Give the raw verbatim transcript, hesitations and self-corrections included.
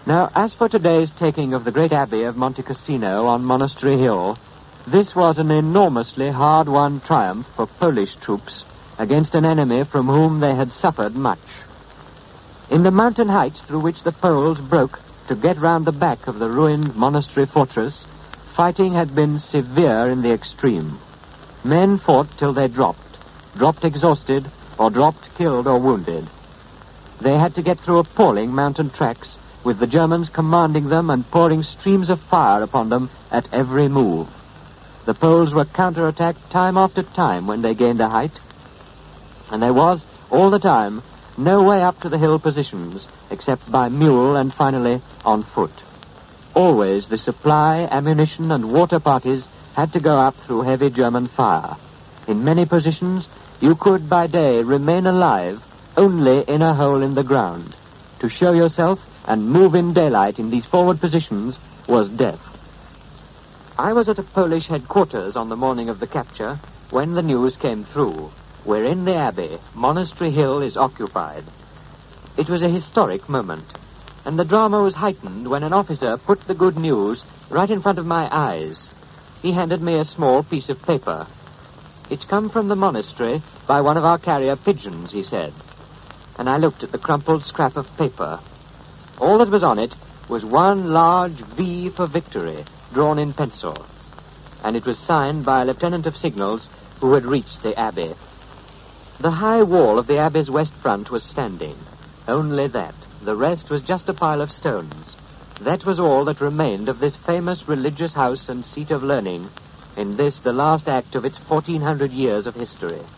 Now, as for today's taking of the great abbey of Monte Cassino on Monastery Hill, this was an enormously hard-won triumph for Polish troops against an enemy from whom they had suffered much. In the mountain heights through which the Poles broke to get round the back of the ruined monastery fortress, fighting had been severe in the extreme. Men fought till they dropped, dropped exhausted, or dropped killed or wounded. They had to get through appalling mountain tracks, with the Germans commanding them and pouring streams of fire upon them at every move. The Poles were counterattacked time after time when they gained a height, and there was, all the time, no way up to the hill positions except by mule and finally on foot. Always the supply, ammunition, and water parties had to go up through heavy German fire. In many positions, you could by day remain alive only in a hole in the ground. To show yourself and move in daylight in these forward positions was death. I was at a Polish headquarters on the morning of the capture when the news came through. We're in the abbey. Monastery Hill is occupied. It was a historic moment, and the drama was heightened when an officer put the good news right in front of my eyes. He handed me a small piece of paper. It's come from the monastery by one of our carrier pigeons, he said. And I looked at the crumpled scrap of paper. All that was on it was one large V for victory, drawn in pencil. And it was signed by a lieutenant of signals who had reached the abbey. The high wall of the abbey's west front was standing. Only that. The rest was just a pile of stones. That was all that remained of this famous religious house and seat of learning in this, the last act of its fourteen hundred years of history.